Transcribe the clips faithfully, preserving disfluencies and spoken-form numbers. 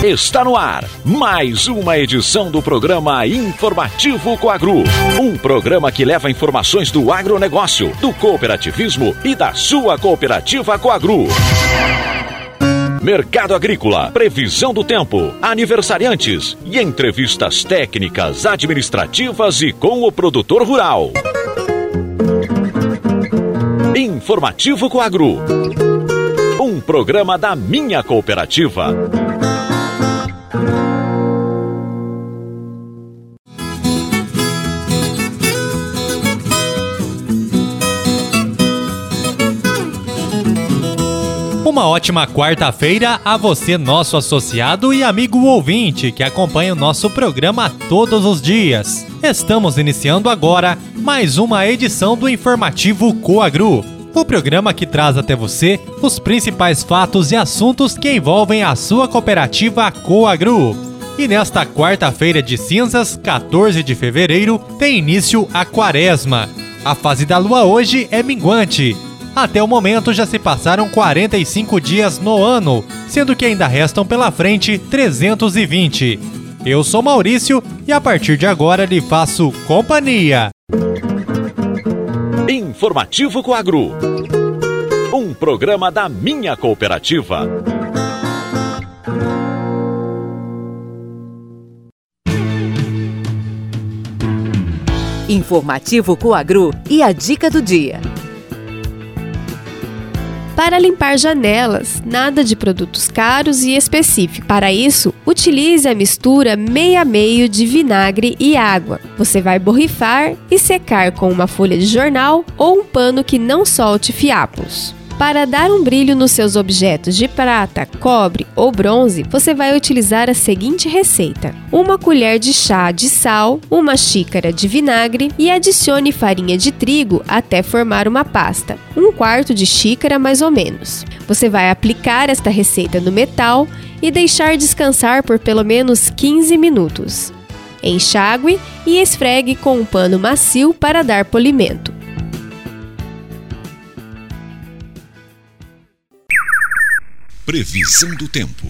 Está no ar mais uma edição do programa Informativo Coagro. Um programa que leva informações do agronegócio, do cooperativismo e da sua cooperativa Coagro. Mercado agrícola, previsão do tempo, aniversariantes e entrevistas técnicas, administrativas e com o produtor rural. Informativo Coagro. Um programa da minha cooperativa. Uma ótima quarta-feira a você, nosso associado e amigo ouvinte que acompanha o nosso programa todos os dias. Estamos iniciando agora mais uma edição do Informativo Coagro, o programa que traz até você os principais fatos e assuntos que envolvem a sua cooperativa Coagro. E nesta quarta-feira de cinzas, quatorze de fevereiro, tem início a quaresma. A fase da lua hoje é minguante. Até o momento já se passaram quarenta e cinco dias no ano, sendo que ainda restam pela frente trezentos e vinte. Eu sou Maurício e a partir de agora lhe faço companhia. Informativo Coagro. Um programa da minha cooperativa. Informativo Coagro e a dica do dia. Para limpar janelas, nada de produtos caros e específicos. Para isso, utilize a mistura meio a meio de vinagre e água. Você vai borrifar e secar com uma folha de jornal ou um pano que não solte fiapos. Para dar um brilho nos seus objetos de prata, cobre ou bronze, você vai utilizar a seguinte receita: uma colher de chá de sal, uma xícara de vinagre e adicione farinha de trigo até formar uma pasta, um quarto de xícara mais ou menos. Você vai aplicar esta receita no metal e deixar descansar por pelo menos quinze minutos. Enxague e esfregue com um pano macio para dar polimento. Previsão do tempo.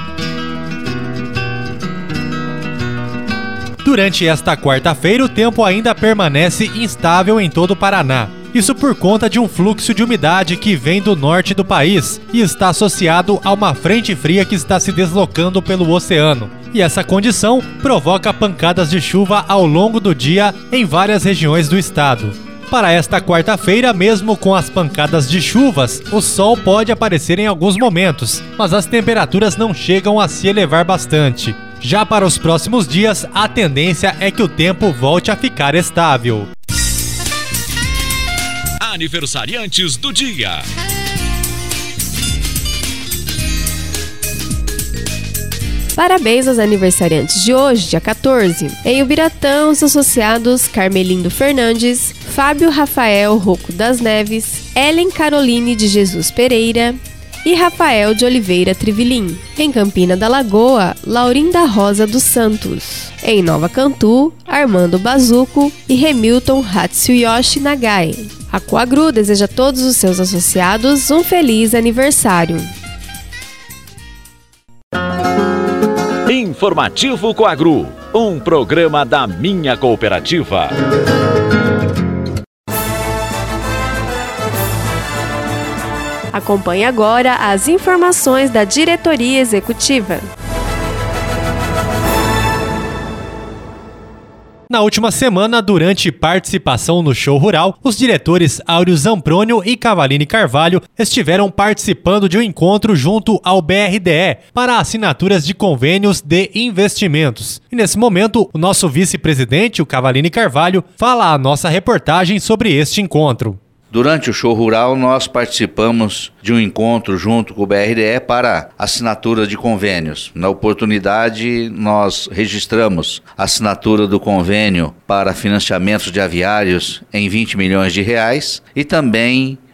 Durante esta quarta-feira, o tempo ainda permanece instável em todo o Paraná. Isso por conta de um fluxo de umidade que vem do norte do país e está associado a uma frente fria que está se deslocando pelo oceano. E essa condição provoca pancadas de chuva ao longo do dia em várias regiões do estado. Para esta quarta-feira, mesmo com as pancadas de chuvas, o sol pode aparecer em alguns momentos, mas as temperaturas não chegam a se elevar bastante. Já para os próximos dias, a tendência é que o tempo volte a ficar estável. Aniversariantes do dia. Parabéns aos aniversariantes de hoje, dia quatorze. Em Ubiratã, os associados Carmelindo Fernandes, Fábio Rafael Rocco das Neves, Ellen Caroline de Jesus Pereira e Rafael de Oliveira Trivilim. Em Campina da Lagoa, Laurinda Rosa dos Santos. Em Nova Cantu, Armando Bazuco e Remilton Hatsuyoshi Nagai. A Coagro deseja a todos os seus associados um feliz aniversário. Informativo Coagro, um programa da minha cooperativa. Acompanhe agora as informações da diretoria executiva. Na última semana, durante participação no Show Rural, os diretores Áureo Zamprônio e Cavalini Carvalho estiveram participando de um encontro junto ao B R D E para assinaturas de convênios de investimentos. E nesse momento, o nosso vice-presidente, o Cavalini Carvalho, fala a nossa reportagem sobre este encontro. Durante o Show Rural, nós participamos de um encontro junto com o B R D E para assinatura de convênios. Na oportunidade, nós registramos a assinatura do convênio para financiamentos de aviários em vinte milhões de reais e também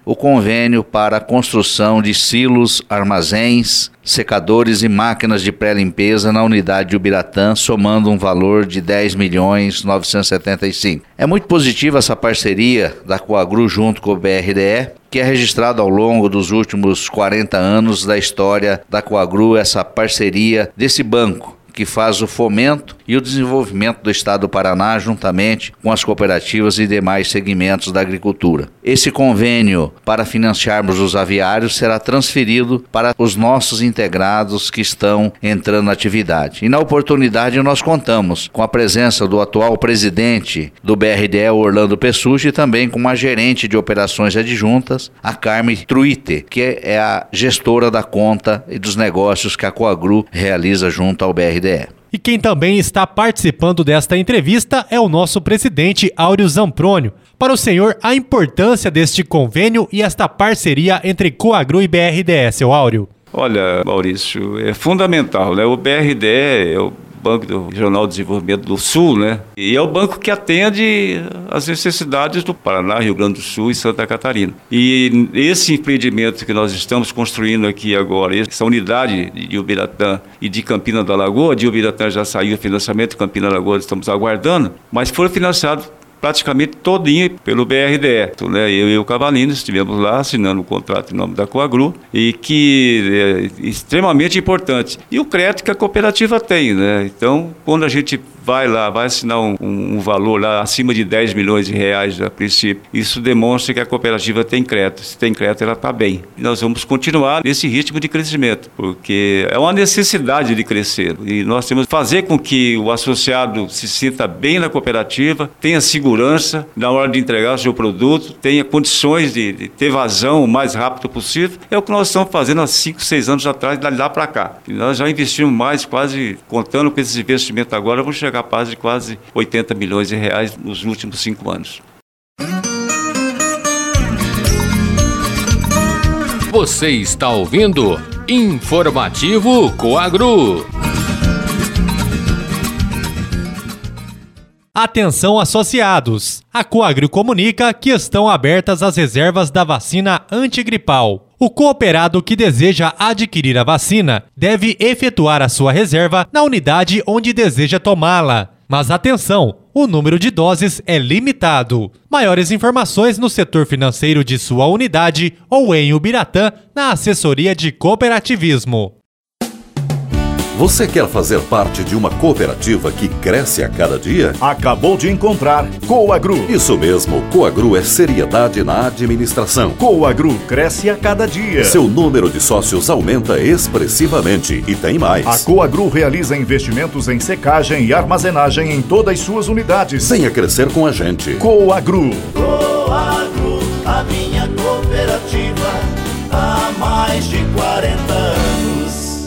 o convênio para a construção de silos, armazéns, secadores e máquinas de pré-limpeza na unidade de Ubiratã, somando um valor de dez milhões novecentos e setenta e cinco. É muito positiva essa parceria da Coagru junto com o B R D E, que é registrado ao longo dos últimos quarenta anos da história da Coagru, essa parceria desse banco que faz o fomento e o desenvolvimento do estado do Paraná juntamente com as cooperativas e demais segmentos da agricultura. Esse convênio para financiarmos os aviários será transferido para os nossos integrados que estão entrando na atividade. E na oportunidade nós contamos com a presença do atual presidente do B R D E, Orlando Pessutti, e também com uma gerente de operações adjuntas, a Carmen Truite, que é a gestora da conta e dos negócios que a Coagru realiza junto ao B R D E. E quem também está participando desta entrevista é o nosso presidente Áureo Zamprônio. Para o senhor, a importância deste convênio e esta parceria entre Coagru e B R D E, seu Áureo. Olha, Maurício, é fundamental, né? O B R D E é o Banco do Regional de Desenvolvimento do Sul, né? E é o banco que atende as necessidades do Paraná, Rio Grande do Sul e Santa Catarina. E esse empreendimento que nós estamos construindo aqui agora, essa unidade de Ubiratã e de Campina da Lagoa, de Ubiratã já saiu o financiamento, Campina da Lagoa estamos aguardando, mas foi financiado praticamente todinho pelo B R D E. Né? Eu e o Cavalino estivemos lá assinando o contrato em nome da Coagru, e que é extremamente importante. E o crédito que a cooperativa tem, né? Então, quando a gente vai lá, vai assinar um, um valor lá acima de dez milhões de reais a princípio, isso demonstra que a cooperativa tem crédito. Se tem crédito, ela está bem. E nós vamos continuar nesse ritmo de crescimento, porque é uma necessidade de crescer. E nós temos que fazer com que o associado se sinta bem na cooperativa, tenha segurança na hora de entregar o seu produto, tenha condições de, de ter vazão o mais rápido possível. É o que nós estamos fazendo há cinco, seis anos atrás, de lá para cá. E nós já investimos mais, quase, contando com esses investimentos agora, vamos chegar capaz de quase oitenta milhões de reais nos últimos cinco anos. Você está ouvindo Informativo Coagru. Atenção, associados! A Coagru comunica que estão abertas as reservas da vacina antigripal. O cooperado que deseja adquirir a vacina deve efetuar a sua reserva na unidade onde deseja tomá-la. Mas atenção, o número de doses é limitado. Maiores informações no setor financeiro de sua unidade ou em Ubiratã, na assessoria de cooperativismo. Você quer fazer parte de uma cooperativa que cresce a cada dia? Acabou de encontrar Coagru. Isso mesmo, Coagru é seriedade na administração. Coagru cresce a cada dia. Seu número de sócios aumenta expressivamente e tem mais. A Coagru realiza investimentos em secagem e armazenagem em todas as suas unidades. Venha crescer com a gente. Coagru. Coagru, a minha cooperativa, há mais de quarenta anos.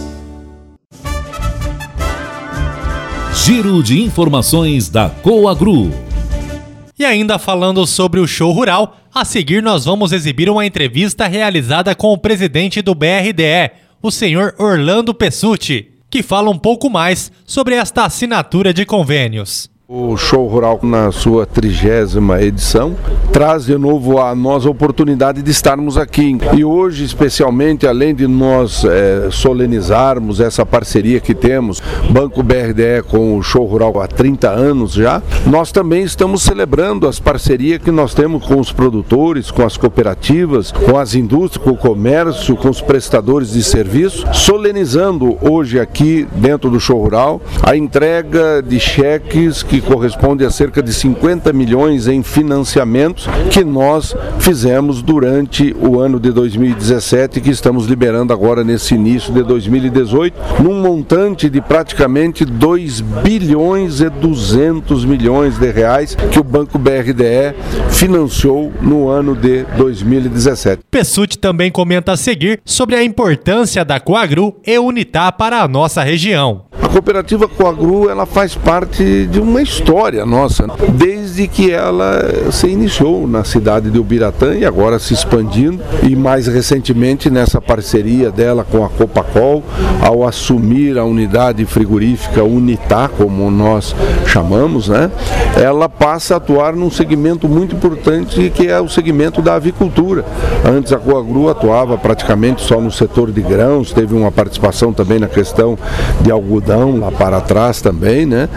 Giro de informações da Coagru. E ainda falando sobre o show rural, a seguir nós vamos exibir uma entrevista realizada com o presidente do B R D E, o senhor Orlando Pessutti, que fala um pouco mais sobre esta assinatura de convênios. O Show Rural, na sua trigésima edição, traz de novo a nós a oportunidade de estarmos aqui. E hoje, especialmente, além de nós é, solenizarmos essa parceria que temos, Banco B R D E com o Show Rural há trinta anos já, nós também estamos celebrando as parcerias que nós temos com os produtores, com as cooperativas, com as indústrias, com o comércio, com os prestadores de serviço, solenizando hoje aqui dentro do Show Rural a entrega de cheques que que corresponde a cerca de cinquenta milhões em financiamentos que nós fizemos durante o ano de dois mil e dezessete, que estamos liberando agora nesse início de dois mil e dezoito, num montante de praticamente dois bilhões e duzentos milhões de reais que o Banco B R D E financiou no ano de dois mil e dezessete. Pessutti também comenta a seguir sobre a importância da Coagru e Unitá para a nossa região. A cooperativa Coagru, ela faz parte de uma história nossa, desde que ela se iniciou na cidade de Ubiratã e agora se expandindo, e mais recentemente nessa parceria dela com a Copacol, ao assumir a unidade frigorífica Unitá, como nós chamamos, né? Ela passa a atuar num segmento muito importante, que é o segmento da avicultura. Antes a Coagru atuava praticamente só no setor de grãos, teve uma participação também na questão de algodão lá para trás também, né?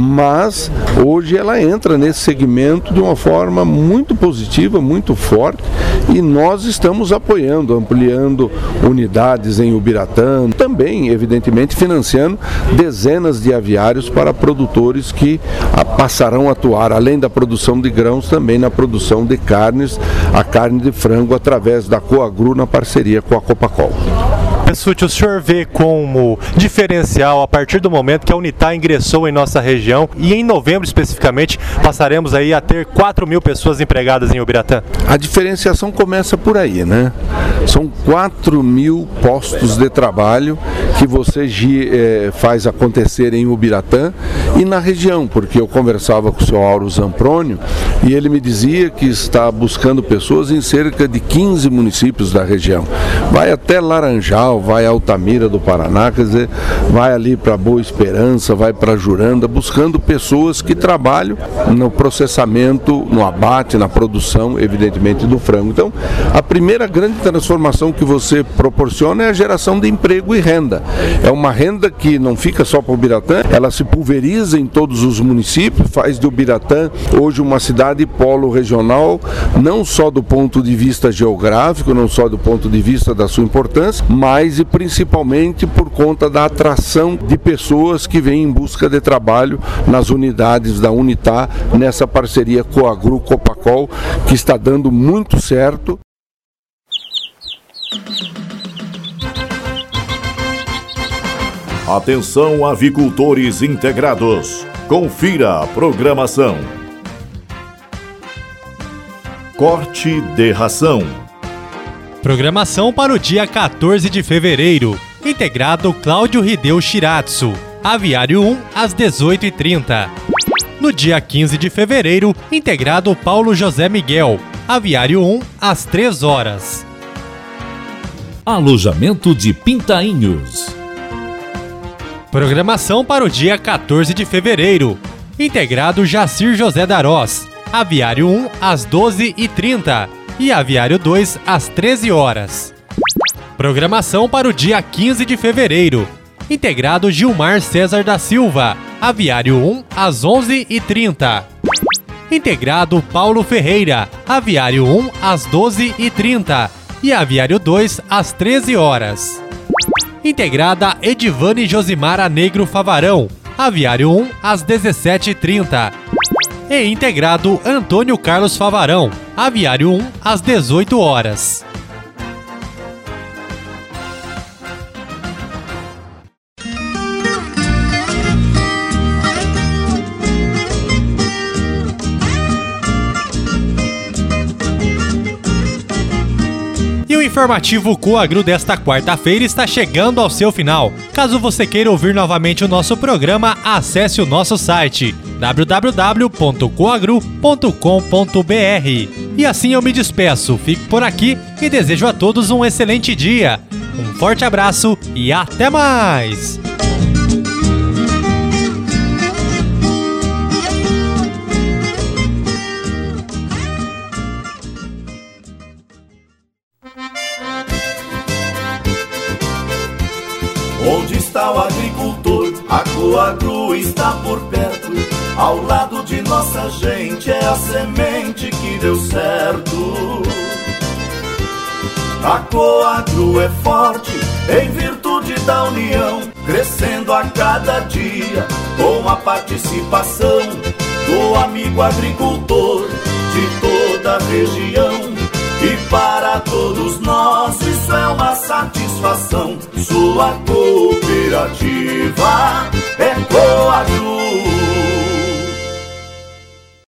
Mas hoje ela entra nesse segmento de uma forma muito positiva, muito forte, e nós estamos apoiando, ampliando unidades em Ubiratã, também evidentemente financiando dezenas de aviários para produtores que a, passarão a atuar, além da produção de grãos, também na produção de carnes, a carne de frango através da Coagru na parceria com a Copacol. Pessutti, o senhor vê como diferencial a partir do momento que a Unitá ingressou em nossa região e em novembro especificamente passaremos aí a ter quatro mil pessoas empregadas em Ubiratã? A diferenciação começa por aí, né? São quatro mil postos de trabalho que você eh, faz acontecer em Ubiratã e na região, porque eu conversava com o senhor Auro Zamprônio e ele me dizia que está buscando pessoas em cerca de quinze municípios da região. Vai até Laranjal, vai a Altamira do Paraná, quer dizer, vai ali para Boa Esperança, vai para Juranda, buscando pessoas que trabalham no processamento, no abate, na produção, evidentemente, do frango. Então, a primeira grande transformação que você proporciona é a geração de emprego e renda. É uma renda que não fica só para o Ubiratã, ela se pulveriza em todos os municípios, faz de Ubiratã hoje uma cidade polo regional, não só do ponto de vista geográfico, não só do ponto de vista da sua importância, mas e principalmente por conta da atração de pessoas que vêm em busca de trabalho nas unidades da Unitá, nessa parceria Coagru Copacol, que está dando muito certo. Atenção, avicultores integrados. Confira a programação. Corte de ração. Programação para o dia quatorze de fevereiro. Integrado Cláudio Hideo Shiratsu. Aviário um, às dezoito e trinta. No dia quinze de fevereiro, integrado Paulo José Miguel. Aviário um, às três horas. Alojamento de Pintainhos. Programação para o dia quatorze de fevereiro. Integrado Jacir José Darós. Aviário um, às doze e trinta. E Aviário dois, às treze horas. Programação para o dia quinze de fevereiro. Integrado Gilmar César da Silva. Aviário um, às onze e trinta. Integrado Paulo Ferreira. Aviário um, às doze e trinta. E Aviário dois, às treze horas. Integrada Edivane Josimara Negro Favarão. Aviário um, às dezessete e trinta. E integrado Antônio Carlos Favarão. Aviário um, às dezoito horas. E o informativo Coagru desta quarta-feira está chegando ao seu final. Caso você queira ouvir novamente o nosso programa, acesse o nosso site w w w ponto coagru ponto com ponto b r. E assim eu me despeço, fico por aqui e desejo a todos um excelente dia. Um forte abraço e até mais! Onde está o agricultor? A Coagru está por perto. Ao lado de nossa gente, é a semente que deu certo. A Coagru é forte em virtude da união, crescendo a cada dia com a participação do amigo agricultor de toda a região. E para todos nós isso é uma satisfação, sua cooperativa.